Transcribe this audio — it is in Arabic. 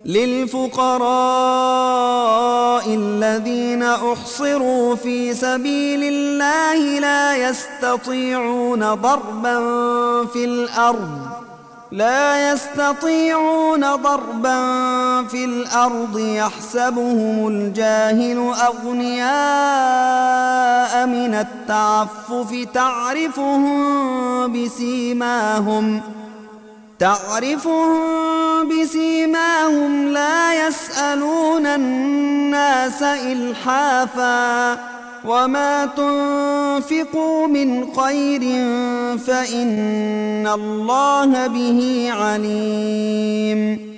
للفقراء الذين أحصروا في سبيل الله لا يستطيعون ضربا في الأرض يحسبهم الجاهل أغنياء من التعفف تعرفهم بسيماهم لا يسألون الناس إلحافا وما تنفقوا من خير فإن الله به عليم